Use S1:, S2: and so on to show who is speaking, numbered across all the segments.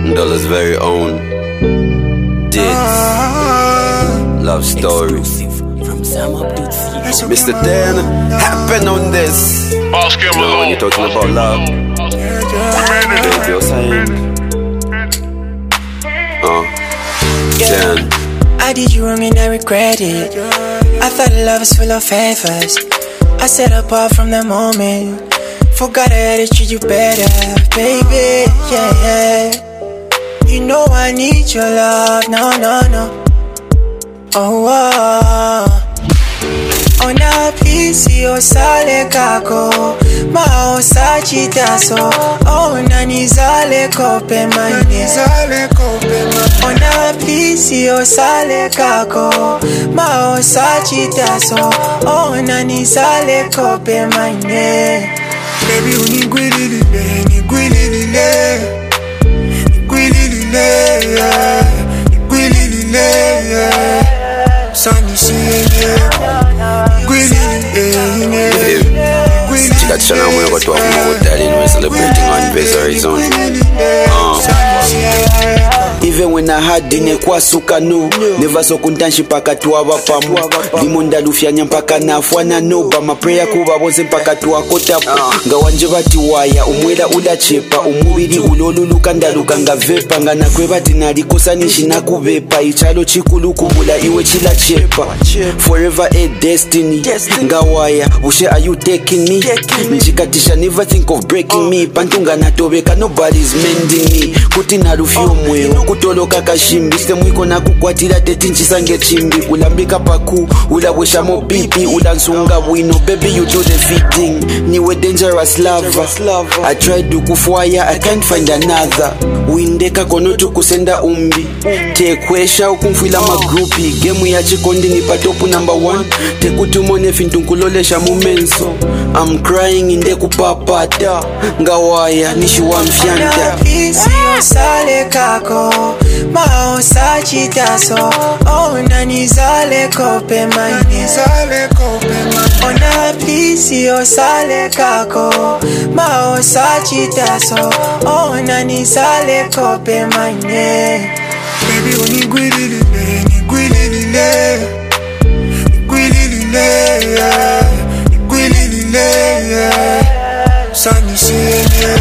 S1: Dollars very own Dids Love Story Mr. Dan happen on this. When you're talking about love, baby, you're saying Dan.
S2: I did you wrong and I regret it. I thought love was full of favors. I set apart from the moment. Forgot I had to treat you better, baby, yeah. You know I need your love, no. Oh, now please, yo sale kako Mao sachi taso Oh, nani zale kope mane Oh, now please, yo sale kako Mao sachi taso Oh, nani zale kope mane Baby, unigwililile, Sunny
S1: Chikatisha na mwe watu wakumogotali We're celebrating our anniversary zone. Even when I had dine kwa sukanu Never so kuntanshi paka tuwa pamu Limonda lufyanya mpaka nafwana noba Mapreya kuba boze mpaka tuwa kotapu Nga wanje bati waya umwela udachepa Umubiri uloluluka ndaluka nga vepa Nga nakweba tinalikosa nishina kuvepa Ichalo chikulu kubula iwe chila chepa Forever a destiny Nga waya ushe are you taking me Njikatisha never think of breaking me Pantunga natobeka nobody's mending me Kuti narufyo mweo Kutoloka kashimbi Stemwiko na kukwatila tetinchisange chimbi Ulambika paku Ulabwesha mo pipi Ulansunga wino Baby you do the fitting Niwe dangerous lover I tried to kufwaya I can't find another Windeka konotu kusenda umbi Tekwesha ukumfila magrupi Gemu ya chikondi ni patopu number 1 Tekutumone fintunkulolesha mumenso I'm crying inde kupapata Ngawaya nishiwa mfyanta
S2: Sale kako Mao sachi taso Oh, nani zale kope mane Ona please yo sale kako Mao sachi taso Oh, nani zale kope mane Baby unigwililile Sunny siye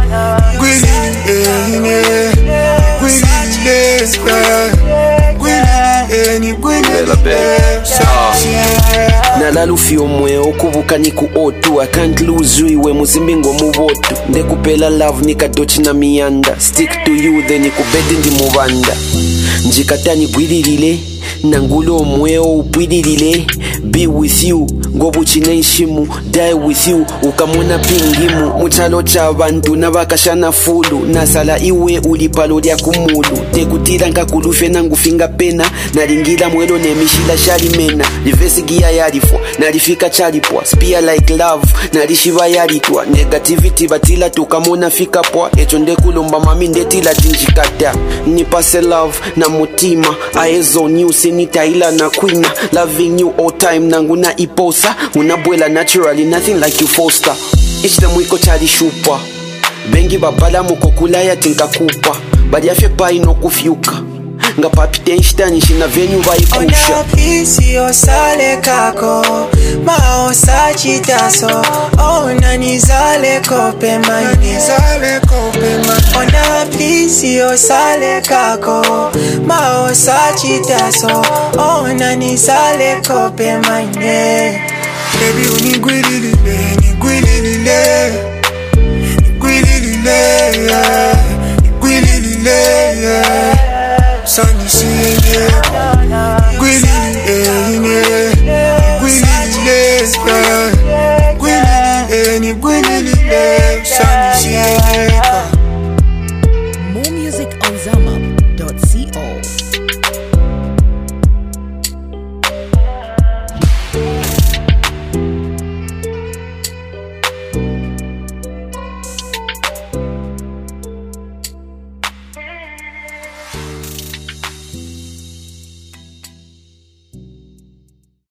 S1: Nalalufi omwe okubuka niku otu I can't lose you iwe muzimbingo mubotu Ndekupela love nikadochi na miyanda Stick to you then nikubedi ndi mubanda Njikatani gwililile Nangulo omwe upwililile Be with you Ngobuchine nshimu Die with you Ukamona pingimu Muchalo cha bantu Nabakashana fulu Nasala iwe ulipalo lya kumulu Tekutila nkakulufe nangufinga pena Naringila mwelo nemishila shalimena Livesi gia yalifwa Nalifika chalipwa Spear like love Nalishiva yalitwa Negativity batila tukamona fika pwa Echo ndekulomba mami ndetila tinjikata Nipase love na mutima Aezo new sinitaila na kwina Loving you all time nanguna iposa Unabwela naturally nothing like you foster Each time wiko chali shupa Bengi babala mukokula ya tinka kupa Badi afye pa ino kufyuka Nga papi tenshitani shina venyu vaikusha
S2: Ona pisi yo sale kako Mao sachi taso Oh, nani zale kope mane Ona pisi yo sale kako Mao sachi taso Oh, nani zale kope mane Baby unigwililile